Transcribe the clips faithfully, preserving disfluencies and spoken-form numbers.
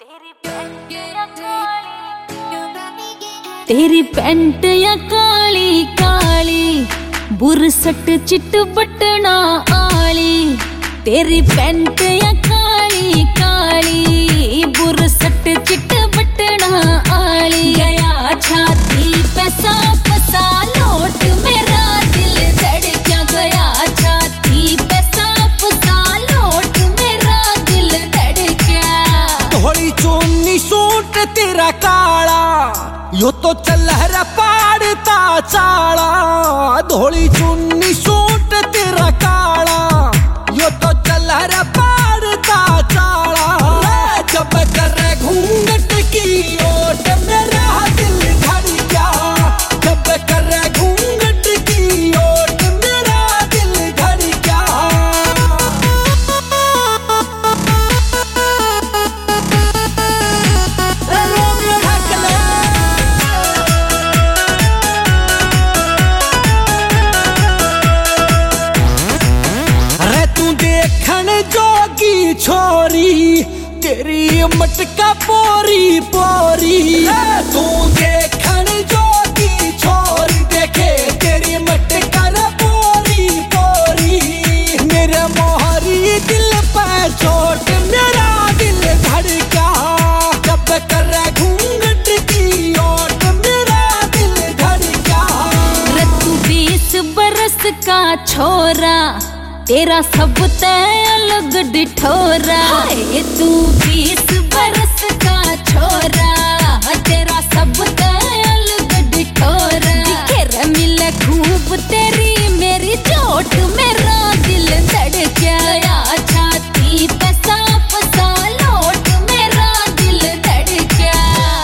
तेरी पैंट या काली काली बुरसट चिट बटना आली। तेरी पैंट या काली काली बुरसट चिट बटना आली। गया छाती पे सांप सा लौट मेरा दिल धड़का। गया छाती पे सांप सा लौट मेरा दिल धड़का। थोड़ी चुन्नी सूट तेरा काला यो तो चल रहा पाड़ता चाला। धोली चुन्नी सूट तेरा काला यो तो चल रहा पाड़ता चाला। जब कर घूंघट की ओट मेरा दिल धड़का। जब कर घूंघट की ओट मेरा दिल धड़का। देखन जोगी छोरी तेरी मटका पोरी पोरी। तू देखन जोगी छोरी देखे तेरी मटका पोरी पोरी। मेरे मोहरी दिल पे चोट मेरा दिल धड़का। जब कर घूंघट की ओट मेरा दिल धड़का। तू बीस बरस का छोरा तेरा सब तय अलग डिठोरा। तू बीस बरस का छोरा तेरा सब तय अलग डिठोरा। दिखे मिले खूब तेरी मेरी चोट मेरा दिल धड़का। छाती पे सांप सा लौट मेरा दिल धड़का।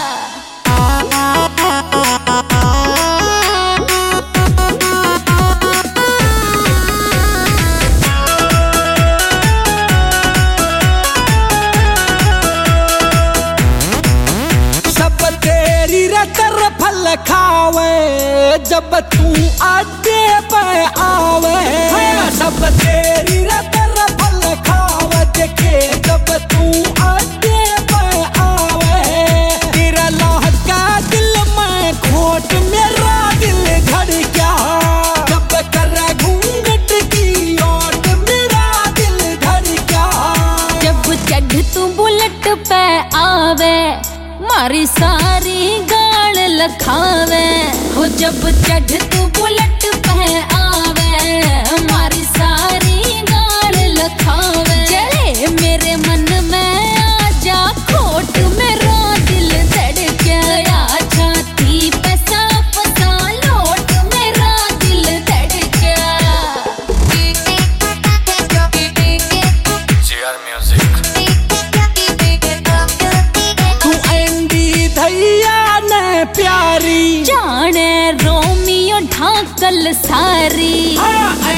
फल खावे जब तू आगे पे आवे। सब तेरी रतर फल खावे देखे जब तू आगे पे आवे। तेरा लहका दिल में खोट मेरा दिल धड़का। जब कर घूंघट की ओट मेरा दिल धड़का। जब चढ़ तू बुलेट पे आवे मारी सारी गाल लखावे। हो जब चढ़ तू बुलेट पे आवे मारी सारी गाल लखावे। चले मेरे मन में आजा खोट मेरा दिल धड़का। छाती पे सांप सा लौट मेरा दिल धड़का। GR music. धैया ने प्यारी जाने रोमियो ढाकल सारी।